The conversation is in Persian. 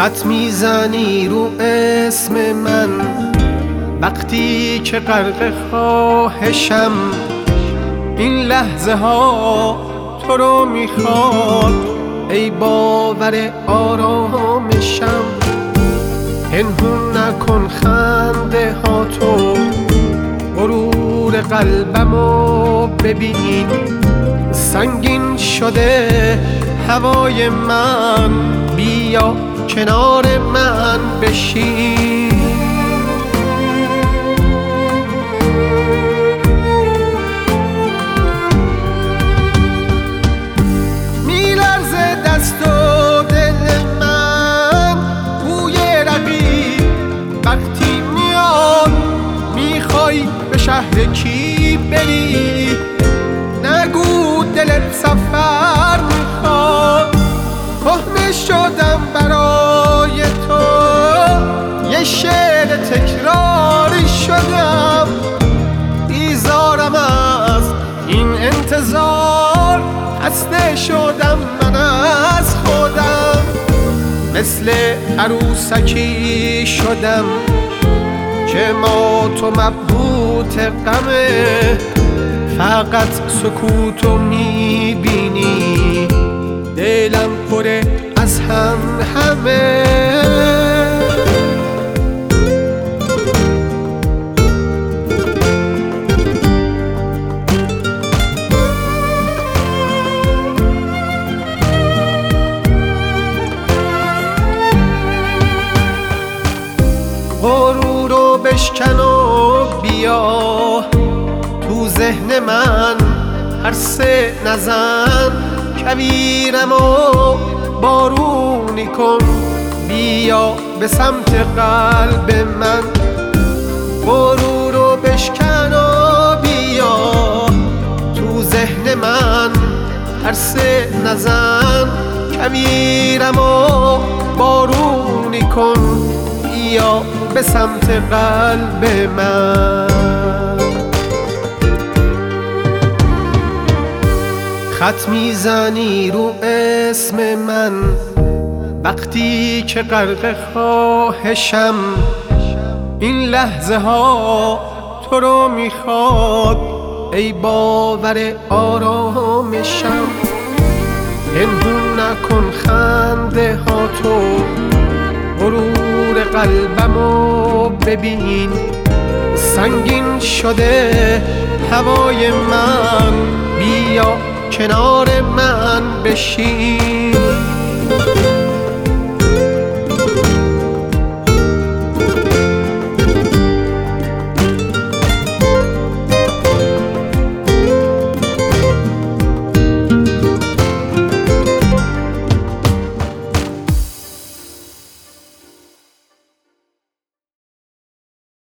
خط میزنی رو اسم من وقتی که غرق خواهشم. این لحظه ها تو رو میخواد ای باور آرامشم. پنهون نکن خنده ها تو، غرور قلبمو ببین. سنگین شده هوای من، بیا کنار من بشین. میلرزه دست و دل من، بوی رقیب وقتی میاد. میخوای به شهر کی بری؟ نگو دلت سفر میخواد. کهنه شدم برای تو، یه شعر تکراری شدم. بیزارم از این انتظار، خسته شدم من از خودم. مثل عروسکی شدم که ما تو مبهوت غمه. فقط سکوتو میبینی، دلم پره از هم همه. غرورو بشکن و بیا تو ذهن من، هرسه نزن. کویرم و بارونی کن، بیا به سمت قلب من. غرورو بشکن و بیا تو ذهن من، هرسه نزن. کویرم و بارونی کن، بیا به سمت قلب من. خط میزنی رو اسم من وقتی که غرق خواهشم. این لحظه ها تو رو میخواد ای باور آرامشم. پنهون نکن خنده ها تو، غرور قلبمو ببین. سنگین شده هوای من، بیا کنار من بشین.